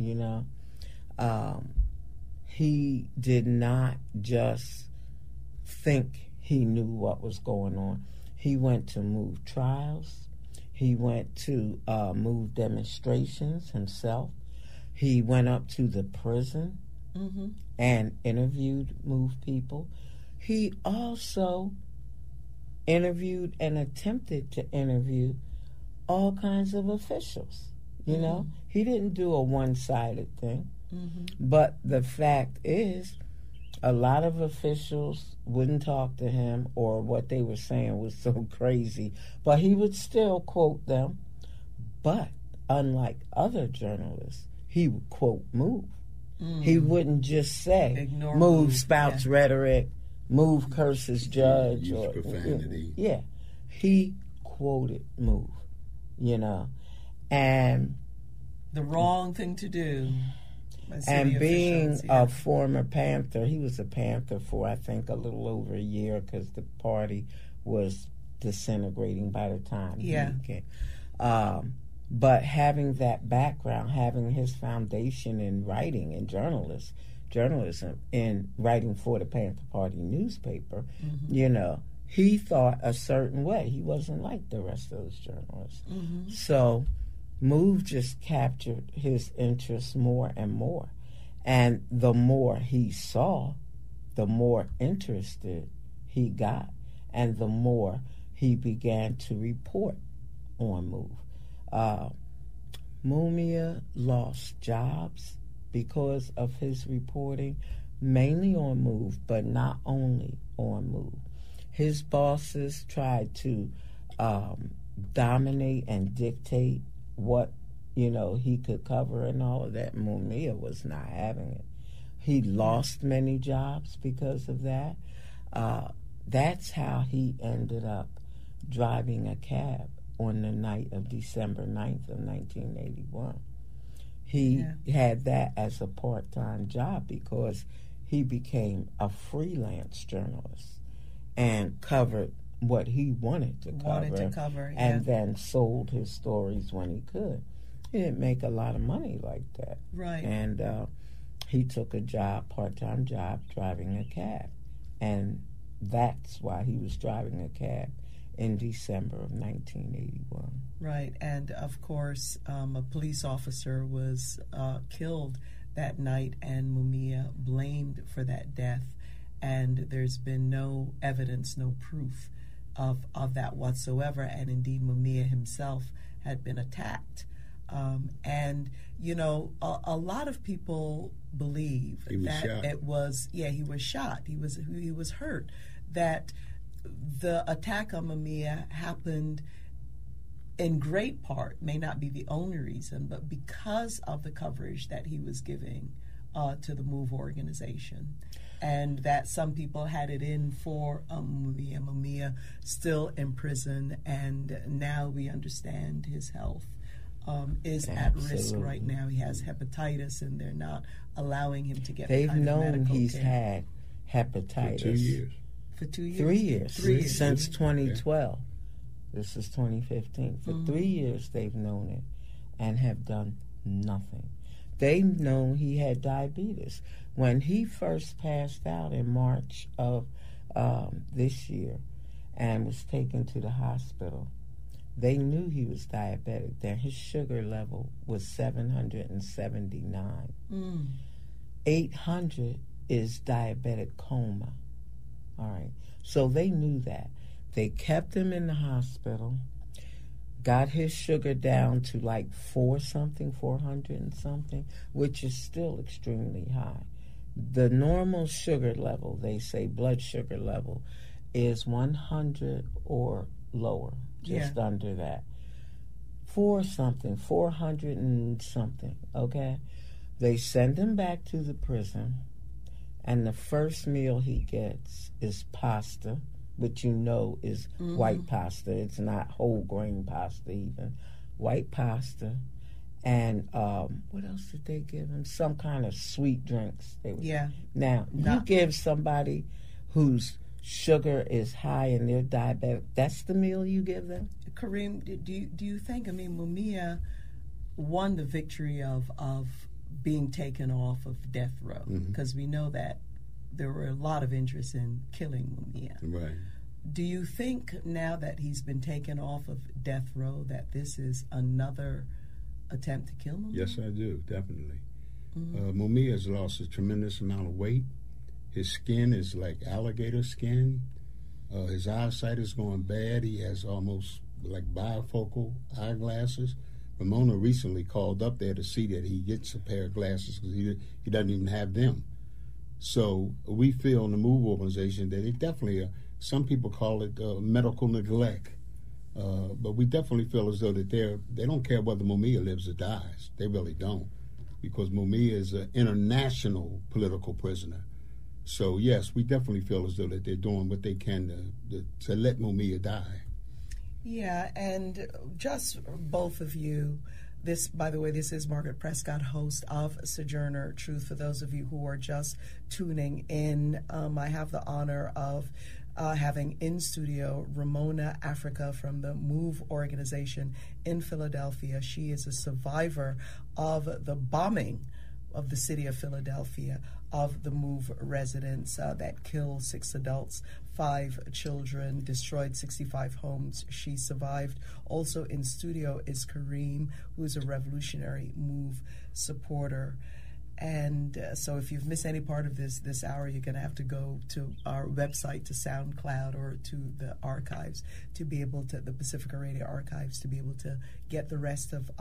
M: He did not just think he knew what was going on. He went to MOVE trials. He went to MOVE demonstrations himself. He went up to the prison and interviewed MOVE people. He also interviewed and attempted to interview all kinds of officials. He didn't do a one-sided thing. But the fact is, a lot of officials wouldn't talk to him, or what they were saying was so crazy, but he would still quote them. But unlike other journalists, he would quote MOVE. He wouldn't just say MOVE spouts rhetoric, MOVE curses judge, or profanity. He quoted MOVE, and
F: the wrong thing to do.
M: And being a former Panther, he was a Panther for, I think, a little over a year, because the party was disintegrating by the time he came. But having that background, having his foundation in writing and journalism, in writing for the Panther Party newspaper, he thought a certain way. He wasn't like the rest of those journalists. So MOVE just captured his interest more and more. And the more he saw, the more interested he got, and the more he began to report on MOVE. Mumia lost jobs because of his reporting, mainly on MOVE, but not only on MOVE. His bosses tried to dominate and dictate what he could cover and all of that. Mumia was not having it. He lost many jobs because of that. That's how he ended up driving a cab on the night of December 9th of 1981. He had that as a part-time job because he became a freelance journalist and covered what he wanted to cover, and then sold his stories when he could. He didn't make a lot of money like that.
F: Right.
M: And he took a part-time job, driving a cab. And that's why he was driving a cab in December of 1981.
F: Right. And, of course, a police officer was killed that night, and Mumia blamed for that death. And there's been no evidence, no proof of that whatsoever, and indeed Mumia himself had been attacked. And, a lot of people believe that it was, he was shot, he was hurt, that the attack on Mumia happened in great part, may not be the only reason, but because of the coverage that he was giving to the MOVE organization. And that some people had it in for Mumia still in prison, and now we understand his health is at risk right now. He has hepatitis, and they're not allowing him to get
M: They've
F: the kind of
M: known
F: medical
M: he's
F: care.
M: had hepatitis
N: for 2 years.
F: For 2 years?
M: 3 years.
F: 3 years.
M: Since 2012. This is 2015. For 3 years they've known it and have done nothing. They've known he had diabetes. When he first passed out in March of this year and was taken to the hospital, they knew he was diabetic. Then his sugar level was 779. 800 is diabetic coma. All right. So they knew that. They kept him in the hospital, got his sugar down to like 400 and something, which is still extremely high. The normal sugar level, they say blood sugar level, is 100 or lower, just under that. 400 and something, okay? They send him back to the prison, and the first meal he gets is pasta, which you know is white pasta. It's not whole grain pasta even. White pasta. And what else did they give him? Some kind of sweet drinks. Now, you give somebody whose sugar is high and they're diabetic, that's the meal you give them?
F: Kareem, do you think, Mumia won the victory of being taken off of death row? Because we know that there were a lot of interest in killing Mumia.
N: Right.
F: Do you think now that he's been taken off of death row that this is another attempt to kill Mumia?
N: Yes, I do, definitely. Mumia has lost a tremendous amount of weight. His skin is like alligator skin. His eyesight is going bad. He has almost like bifocal eyeglasses. Ramona recently called up there to see that he gets a pair of glasses because he doesn't even have them. So we feel in the MOVE organization that it definitely, some people call it medical neglect. But we definitely feel as though that they don't care whether Mumia lives or dies. They really don't, because Mumia is an international political prisoner. So yes, we definitely feel as though that they're doing what they can to let Mumia die.
F: Yeah, and just both of you. This, by the way, this is Margaret Prescott, host of Sojourner Truth. For those of you who are just tuning in, I have the honor of having in studio Ramona Africa from the MOVE organization in Philadelphia. She is a survivor of the bombing of the city of Philadelphia of the MOVE residents that killed 6 adults, 5 children, destroyed 65 homes. She survived. Also in studio is Kareem, who is a revolutionary MOVE supporter. And so if you've missed any part of this hour, you're going to have to go to our website, to SoundCloud, or to the archives, to be able to, the Pacifica Radio archives, to be able to get the rest of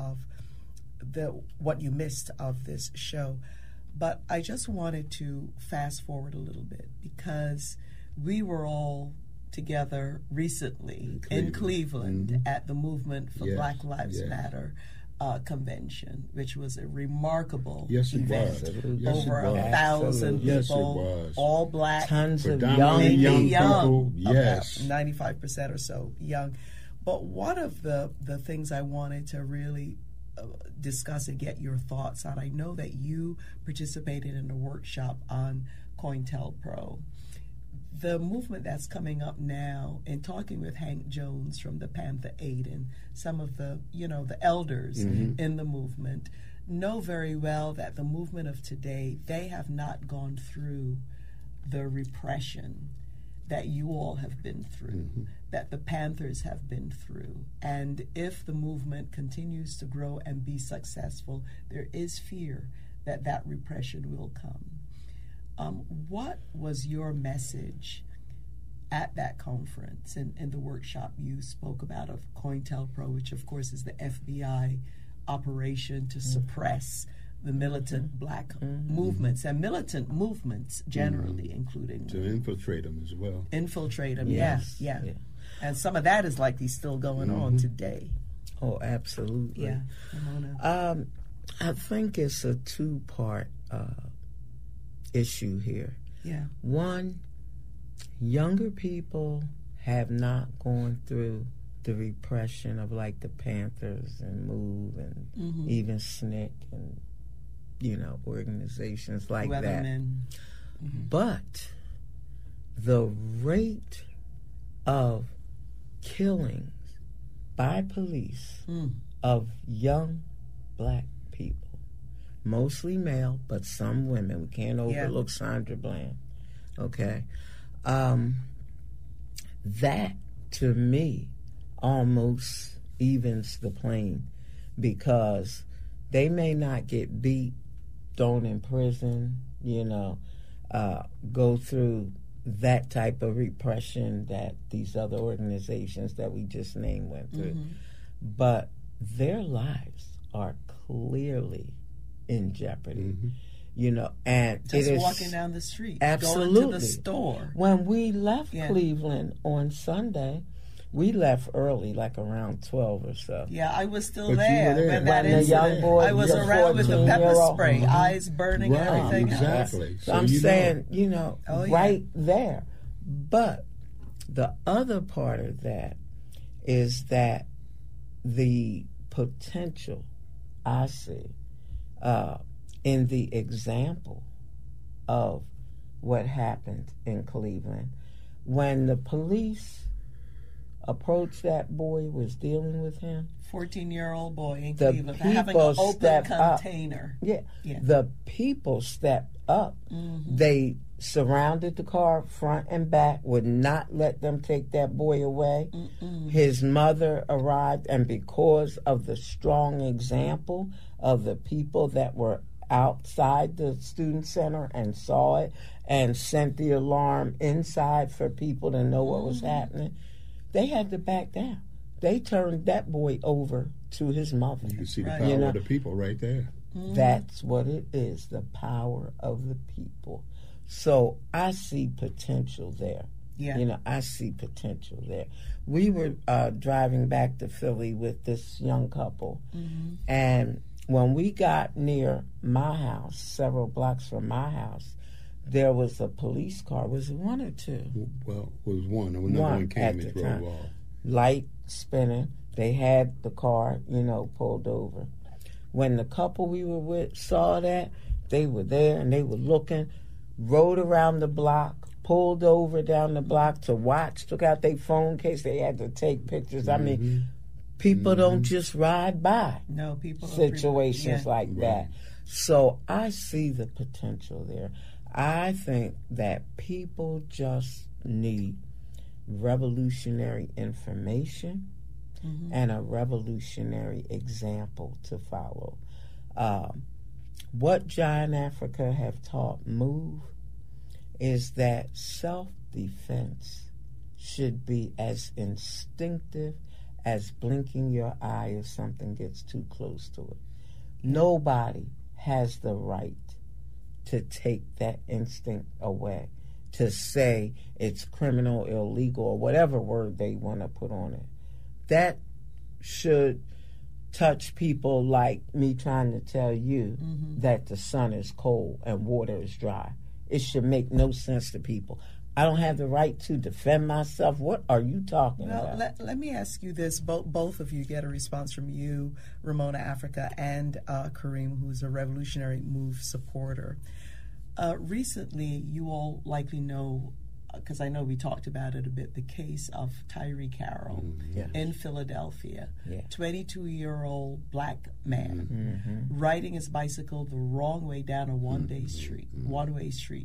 F: what you missed of this show. But I just wanted to fast forward a little bit, because we were all together recently in Cleveland at the Movement for Black Lives Matter convention, which was a remarkable event. Over 1,000 people, all black,
M: tons of
N: young people,
F: 95% or so young. But one of the things I wanted to really discuss and get your thoughts on, I know that you participated in a workshop on COINTELPRO. The movement that's coming up now, and talking with Hank Jones from the Panther Aid and some of the elders in the movement, know very well that the movement of today, they have not gone through the repression that you all have been through, that the Panthers have been through. And if the movement continues to grow and be successful, there is fear that that repression will come. What was your message at that conference and in the workshop you spoke about of COINTELPRO, which of course is the FBI operation to suppress the militant black movements and militant movements generally, including
N: to infiltrate them as well.
F: Infiltrate them, yeah. And some of that is likely still going on today.
M: Oh, absolutely.
F: Yeah, Ramona.
M: I think it's a 2-part issue here.
F: Yeah.
M: One, younger people have not gone through the repression of like the Panthers and MOVE and even SNCC and organizations like
F: Weathermen.
M: that. But the rate of killings by police of young black people, mostly male, but some women. We can't overlook Sandra Bland. Okay? That, to me, almost evens the plane, because they may not get beat, thrown in prison, go through that type of repression that these other organizations that we just named went through. But their lives are clearly in jeopardy. And
F: just
M: it is
F: walking down the street,
M: absolutely
F: going to the store.
M: When we left Cleveland on Sunday, we left early, like around 12 or so.
F: Yeah, I was still there when that
M: incident. The young boy,
F: I was around with the pepper spray, eyes burning, and everything.
N: Exactly.
M: So I'm saying, right there. But the other part of that is that the potential I see in the example of what happened in Cleveland, when the police approached that boy, was dealing with him,
F: 14-year-old boy in
M: the
F: Cleveland, having an open container.
M: The people stepped up. They surrounded the car front and back, would not let them take that boy away. His mother arrived, and because of the strong example of the people that were outside the student center and saw it and sent the alarm inside for people to know what was happening, they had to back down. They turned that boy over to his mother.
N: You can see the power of the people right there.
M: That's what it is, the power of the people. So I see potential there. I see potential there. We were driving back to Philly with this young couple, and when we got near my house, several blocks from my house, there was a police car. Was it one or two?
N: Well, it was one. Another one came and drove off.
M: Light spinning. They had the car, pulled over. When the couple we were with saw that, they were there and they were looking, rode around the block, pulled over down the block to watch, took out their phone case. They had to take pictures. I mean, people don't just ride by situations like that. So I see the potential there. I think that people just need revolutionary information and a revolutionary example to follow. What Giant Africa have taught MOVE is that self-defense should be as instinctive as blinking your eye if something gets too close to it. Nobody has the right to take that instinct away, to say it's criminal, illegal, or whatever word they want to put on it. That should touch people like me trying to tell you that the sun is cold and water is dry. It should make no sense to people. I don't have the right to defend myself. What are you talking about?
F: Let me ask you this. Both of you get a response from you, Ramona Africa, and Kareem, who's a Revolutionary MOVE supporter. Recently, you all likely know, because I know we talked about it a bit, the case of Tyree Carroll in Philadelphia, 22-year-old black man riding his bicycle the wrong way down a one-way street.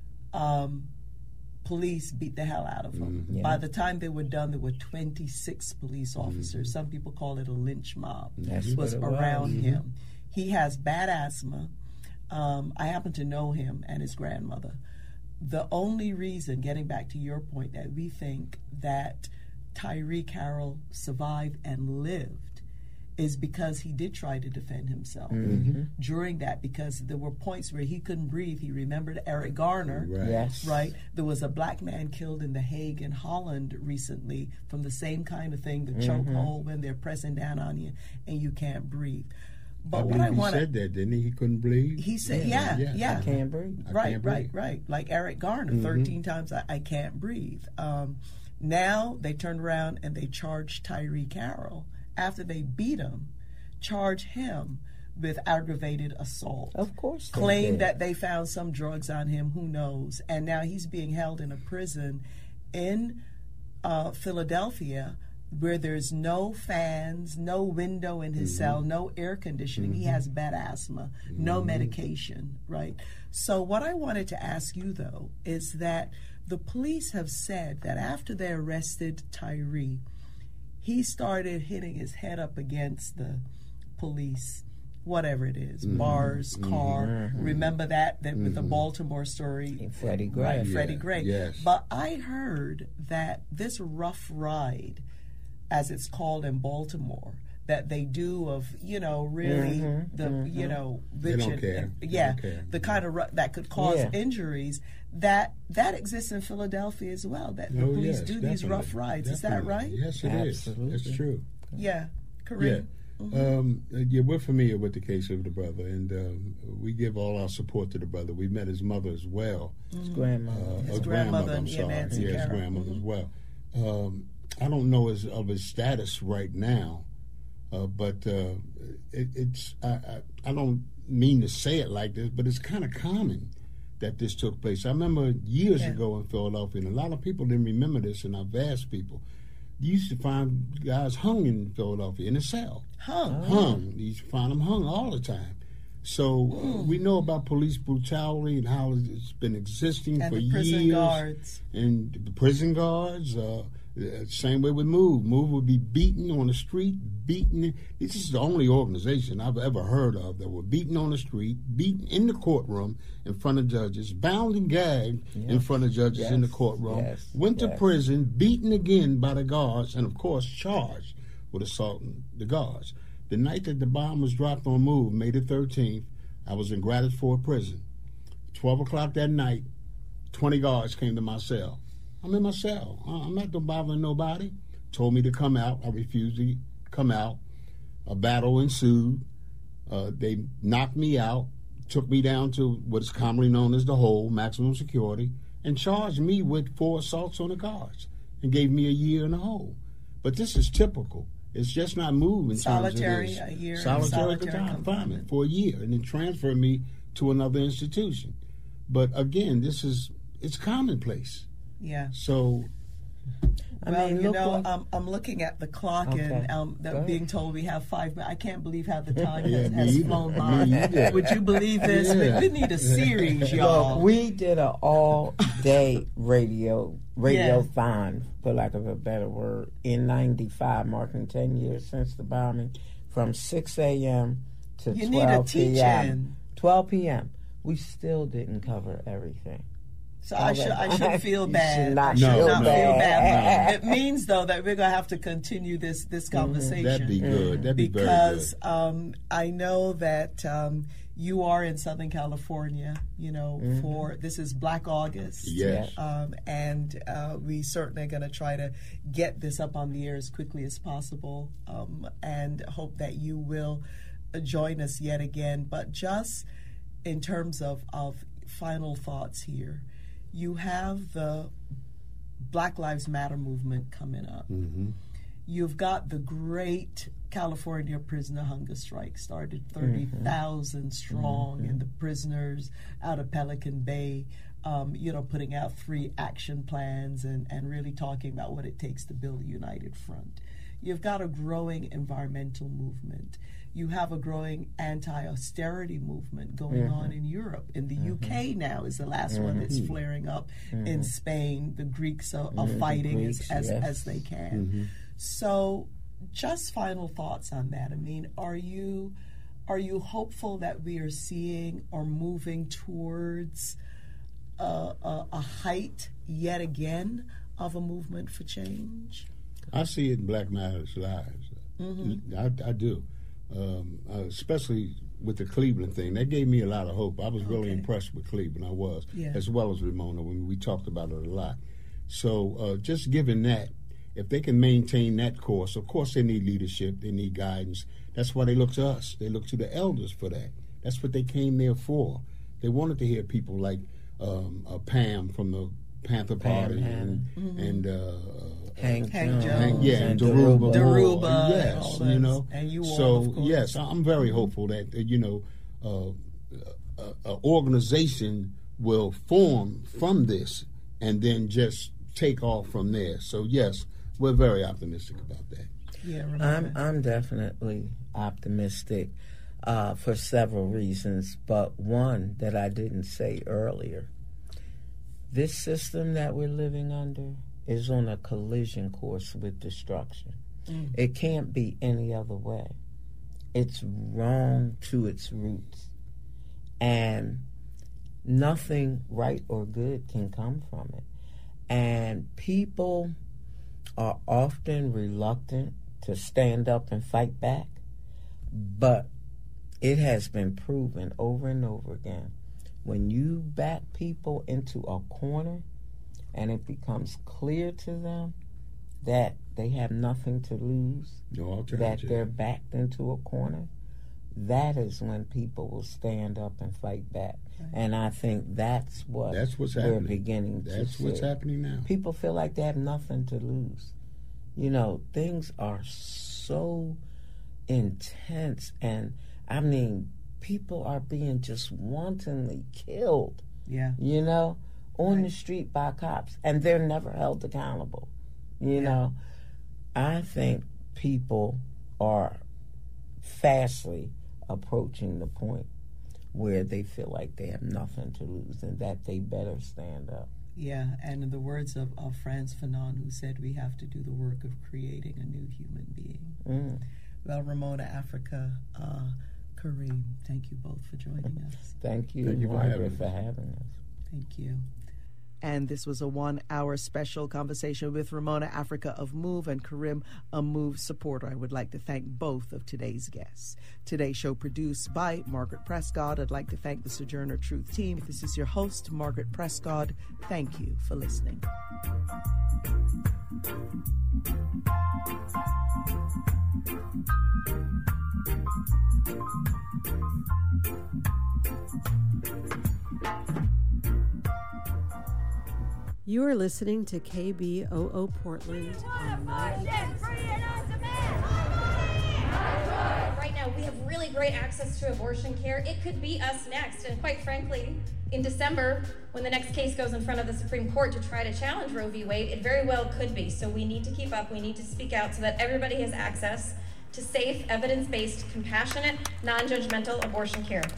F: Police beat the hell out of him. By the time they were done, there were 26 police officers. Some people call it a lynch mob. Was around him. He has bad asthma. I happen to know him and his grandmother. The only reason, getting back to your point, that we think that Tyree Carroll survived and lived is because he did try to defend himself during that, because there were points where he couldn't breathe. He remembered Eric Garner, right? There was a black man killed in The Hague in Holland recently from the same kind of thing, the chokehold, when they're pressing down on you and you can't breathe. But what I want
N: he said that, didn't he? He couldn't breathe.
F: He said, yeah.
M: I can't breathe.
F: Right. Like Eric Garner, 13 times I can't breathe. Now they turned around and they charged Tyree Carroll after they beat him, charge him with aggravated assault.
M: Of course.
F: Claimed that they found some drugs on him, who knows. And now he's being held in a prison in Philadelphia where there's no fans, no window in his cell, no air conditioning. He has bad asthma, no medication, right? So what I wanted to ask you, though, is that the police have said that after they arrested Tyre, he started hitting his head up against the police, whatever it is, bars, car. Remember that with the Baltimore story?
M: Freddie Gray.
F: Right, Freddie Gray.
N: Yes.
F: But I heard that this rough ride, as it's called in Baltimore, that they do of, really
N: they don't care.
F: The kind of that could cause injuries, that exists in Philadelphia as well, that the police do these rough rides. Is that right?
N: Yes, it is. That's true.
F: Yeah. Correct.
N: Yeah. We're familiar with the case of the brother, and we give all our support to the brother. We met his mother as well.
M: His grandmother.
F: His grandmother,
N: I'm sorry.
F: Nancy
N: his grandmother as well. I don't know of his status right now, but it's I don't mean to say it like this, but it's kind of common that this took place. I remember years ago in Philadelphia, and a lot of people didn't remember this, and I've asked people. You used to find guys hung in Philadelphia in a cell. Hung. You used to find them hung all the time. So we know about police brutality and how it's been existing
F: and
N: for
F: the prison
N: years.
F: Guards.
N: And the prison guards. Same way with MOVE. MOVE would be beaten on the street, beaten. This is the only organization I've ever heard of that were beaten on the street, beaten in the courtroom in front of judges, bound and gagged in front of judges in the courtroom, went to prison, beaten again by the guards, and of course charged with assaulting the guards. The night that the bomb was dropped on MOVE, May the 13th, I was in Gratis Ford Prison. 12 o'clock that night, 20 guards came to my cell. I'm in my cell. I'm not bothering nobody. Told me to come out. I refused to come out. A battle ensued. They knocked me out, took me down to what is commonly known as the hole, maximum security, and charged me with 4 assaults on the guards and gave me a year in the hole. But this is typical. It's just not moving.
F: Solitary, a year.
N: Solitary confinement for a year, and then transfer me to another institution. But again, it's commonplace.
F: Yeah.
N: So,
F: I'm looking at the clock and being told we have 5 minutes. I can't believe how the time has flown by. Would you believe this? We need a series, y'all.
M: Look, we did an all-day radiothon, for lack of a better word, in '95, marking 10 years since the bombing, from 6 a.m. to 12 p.m. 12 p.m. We still didn't cover everything.
F: So I should feel bad.
M: I should not feel bad.
F: It means, though, that we're going to have to continue this conversation.
N: That'd be good. That'd be very good.
F: Because I know that you are in Southern California, for this is Black August.
N: Yes.
F: And we certainly are going to try to get this up on the air as quickly as possible, and hope that you will join us yet again. But just in terms of final thoughts here, you have the Black Lives Matter movement coming up. You've got the great California prisoner hunger strike, started 30,000 strong, and the prisoners out of Pelican Bay, putting out 3 action plans and really talking about what it takes to build a united front. You've got a growing environmental movement. You have a growing anti-austerity movement going on in Europe. In the UK now is the last one that's flaring up. In Spain, the Greeks are fighting as they can. So just final thoughts on that. I mean, are you hopeful that we are seeing or moving towards a height yet again of a movement for change?
N: I see it in Black Matters Lives. I do. Especially with the Cleveland thing. That gave me a lot of hope. I was really impressed with Cleveland. I was, as well as Ramona, when we talked about it a lot. So just given that, if they can maintain that course, of course they need leadership, they need guidance. That's why they look to us. They look to the elders for that. That's what they came there for. They wanted to hear people like Pam from the Panther Party and
M: Hank Jones,
N: and
F: Dhoruba,
N: yes, you know.
F: And you all,
N: so
F: of course.
N: yes, I'm very hopeful that an organization will form from this and then just take off from there. So yes, we're very optimistic about that.
M: Yeah, I'm definitely optimistic for several reasons, but one that I didn't say earlier. This system that we're living under is on a collision course with destruction. It can't be any other way. It's wrong to its roots. And nothing right or good can come from it. And people are often reluctant to stand up and fight back, but it has been proven over and over again. When you back people into a corner and it becomes clear to them that they have nothing to lose, that they're backed into a corner, that is when people will stand up and fight back. Right. And I think that's what's we're beginning to see.
N: That's what's happening now.
M: People feel like they have nothing to lose. You know, things are so intense, and I mean, people are being just wantonly killed.
F: Yeah.
M: You know, on the street by cops, and they're never held accountable. You know, I think people are fastly approaching the point where they feel like they have nothing to lose and that they better stand up.
F: Yeah, and in the words of Frantz Fanon, who said we have to do the work of creating a new human being. Well, Ramona Africa, Kareem, thank you both for joining us.
M: Thank you, Margaret, for having us.
F: Thank you. And this was a 1-hour special conversation with Ramona Africa of MOVE and Kareem, a MOVE supporter. I would like to thank both of today's guests. Today's show produced by Margaret Prescott. I'd like to thank the Sojourner Truth team. This is your host, Margaret Prescott. Thank you for listening.
P: You are listening to KBOO Portland on 90.
Q: Right now, we have really great access to abortion care. It could be us next. And quite frankly, in December, when the next case goes in front of the Supreme Court to try to challenge Roe v. Wade, it very well could be. So we need to keep up. We need to speak out so that everybody has access to safe, evidence-based, compassionate, non-judgmental abortion care.